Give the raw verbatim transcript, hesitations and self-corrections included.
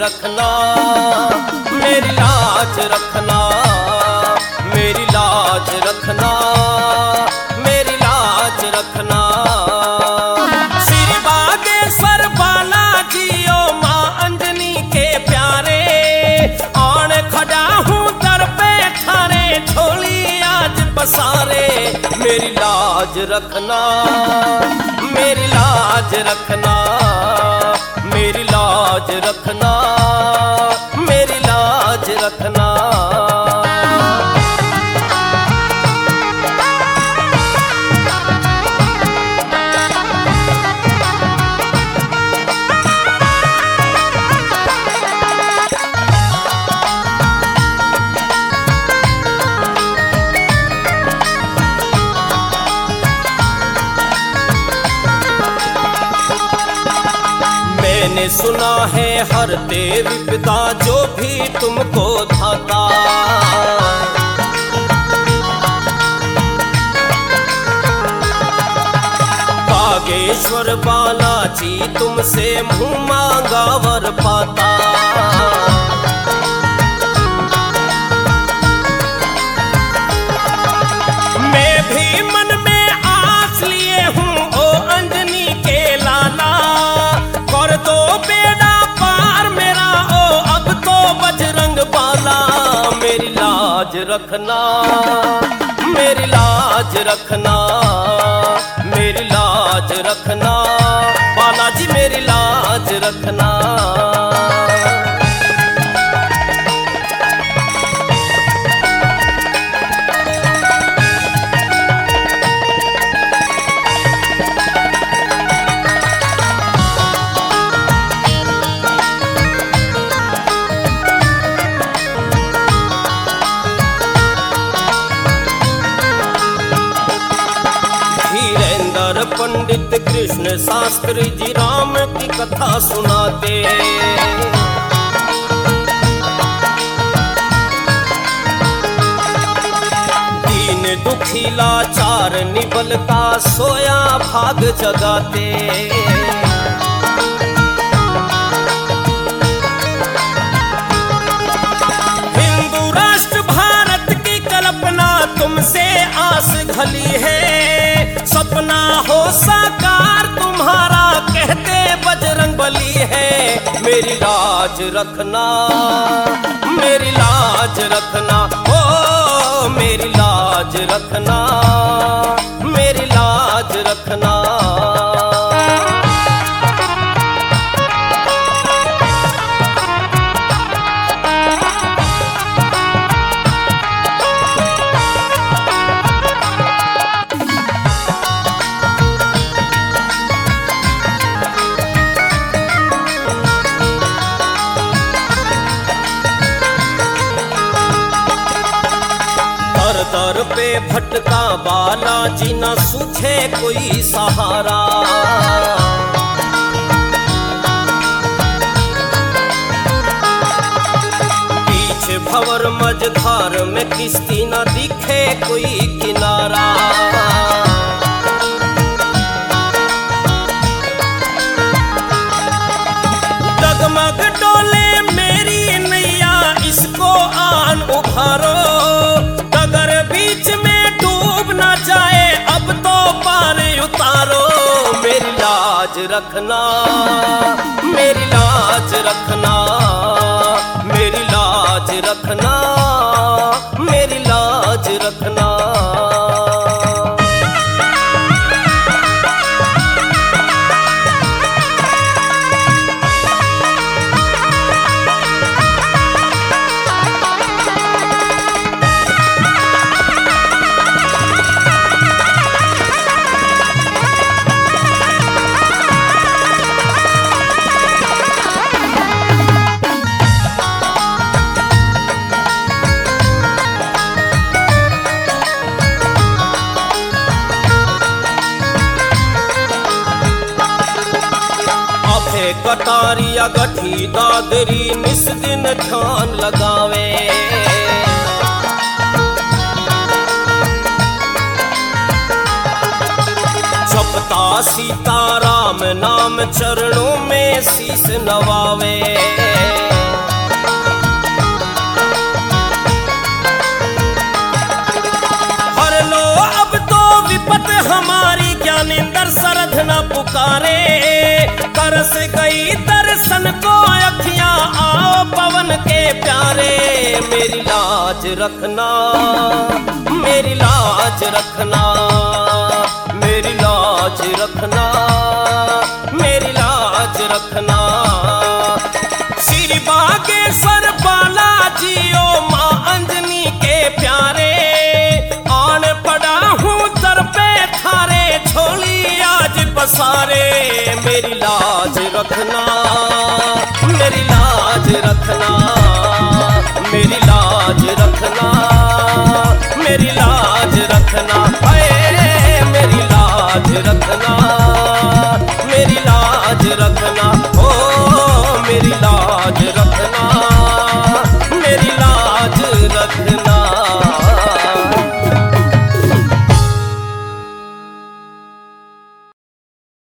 रखना, मेरी लाज रखना, मेरी लाज रखना, मेरी लाज रखना। श्री बागेश्वर बालाजी ओ माँ अंजनी के प्यारे, आने खड़ा हूँ दर पे थारे, झोली आज पसारे। मेरी लाज रखना, मेरी लाज रखना, मेरी लाज रखना, मेरी लाज रखना। मैंने सुना है हर देव पिता जो भी तुमको धाता, बागेश्वर बालाजी तुमसे मुँह मांगा वर पाता। मैं भी मन में आस लिए हूँ ओ अंजनी के लाला, कर दो बेड़ा पार मेरा ओ अब तो बजरंग बाला। मेरी लाज रखना, मेरी लाज रखना, मेरी लाज रखना, बालाजी मेरी लाज रखना। पंडित कृष्ण शास्त्री जी राम की कथा सुनाते, दीन दुखी लाचार निबल का सोया भाग जगाते। हिंदू राष्ट्र भारत की कल्पना तुमसे आस घली है, सपना हो साकार तुम्हारा कहते बजरंग बली है। मेरी लाज रखना, मेरी लाज रखना, ओ मेरी लाज रखना, मेरी लाज रखना। दर पे भटका बालाजी न सूझे कोई सहारा, पीछे भंवर मझधार में किश्ती न दिखे कोई किनारा। डगमग डोले मेरी नैया इसको आन उभारो, बीच में डूब ना जाए अब तो पार उतारो। मेरी लाज रखना, मेरी लाज रखना, मेरी लाज रखना, मेरी लाज रखना। कटारिया गठी दादरी निस दिन ध्यान लगावे, जपता सीताराम नाम चरणों में शीस नवावे। मनिंदर सरध न पुकारे, तरस गई दर्शन को अखियां, आओ पवन के प्यारे। मेरी लाज रखना, मेरी लाज रखना, मेरी लाज रखना, मेरी लाज रखना। श्री बागेश्वर बालाजी ओ माँ अंजनी के प्यारे, आन पड़ा हूँ दर पे थारे, झोली आज पसारे। मेरी लाज रखना, मेरी लाज रखना, मेरी लाज रखना, मेरी लाज रखना।